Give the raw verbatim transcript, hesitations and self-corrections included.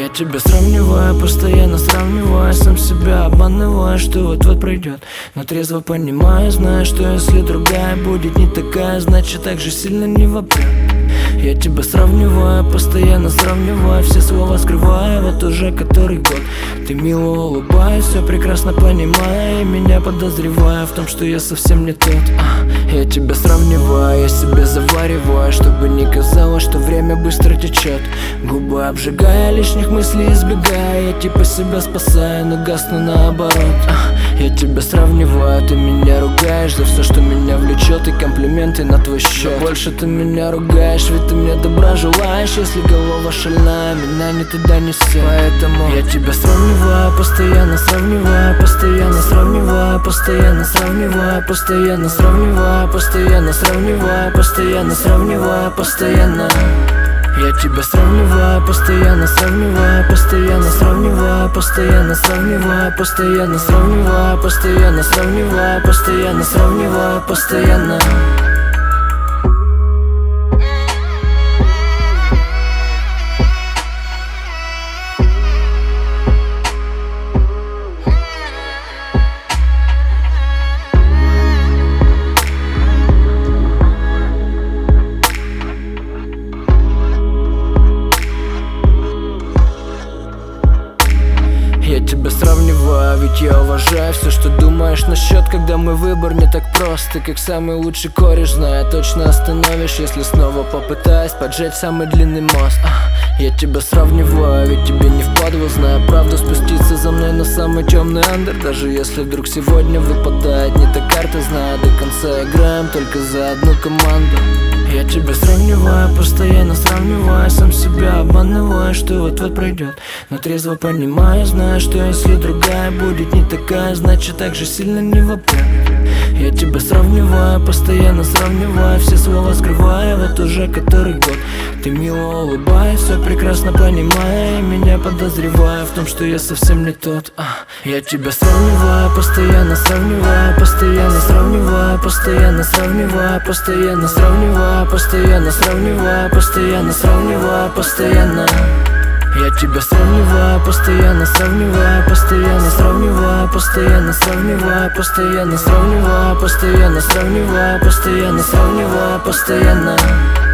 тебя сравниваю, постоянно сравниваю, сам себя обманываю, что вот-вот пройдет. Но трезво понимаю, знаю, что если другая будет не такая, значит так же сильно не вопрет. Я тебя сравниваю, постоянно сравниваю, все слова скрываю, вот уже который год. Ты мило улыбаешься, все прекрасно понимая, и меня подозревая в том, что я совсем не тот. а, Я тебя сравниваю, я себе завариваю, чтобы не казалось, что время быстро течет. Губы обжигая, лишних мыслей избегая, я типа себя спасаю, но гасну наоборот. а, Я тебя сравниваю, ты меня ругаешь за все, что меня влечет, и комплименты на твой счет. Но больше ты меня ругаешь, ведь ты мне добра желаешь. Если голова шальная, меня не туда несет. Поэтому я тебя сравниваю, постоянно сравниваю, постоянно сравниваю, постоянно сравниваю, постоянно сравниваю, постоянно сравниваю, постоянно сравниваю, постоянно. Я тебя сравниваю, постоянно сравниваю, постоянно сравниваю, постоянно сравниваю, постоянно сравниваю, постоянно сравниваю, постоянно сравниваю, постоянно. Я тебя сравниваю, ведь я уважаю все, что думаешь насчет, когда мой выбор не так прост. Ты как самый лучший кореш, зная, точно остановишь, если снова попытаюсь поджечь самый длинный мост. а, Я тебя сравниваю, ведь тебе не впадло, зная правду, спуститься за мной на самый темный андер. Даже если вдруг сегодня выпадает не та карта, зная, до конца играем только за одну команду. Я тебя сравниваю, постоянно сравниваю, сам себя обманываю, что вот-вот пройдет. Но трезво понимаю, знаю, что если другая будет не такая, значит так же сильно не вопрет. Я тебя сравниваю, постоянно сравниваю, все слова скрываю, вот уже который год. Ты мило улыбаешься, все прекрасно понимая, и меня подозревая в том, что я совсем не тот. а, Я тебя сравниваю, постоянно сравниваю, постоянно сравниваю, постоянно сравниваю, постоянно сравниваю, постоянно сравниваю, постоянно сравниваю, постоянно. Я тебя сравниваю, постоянно сравниваю, постоянно сравниваю, постоянно сравниваю, постоянно сравниваю, постоянно сравниваю, постоянно сравниваю, постоянно.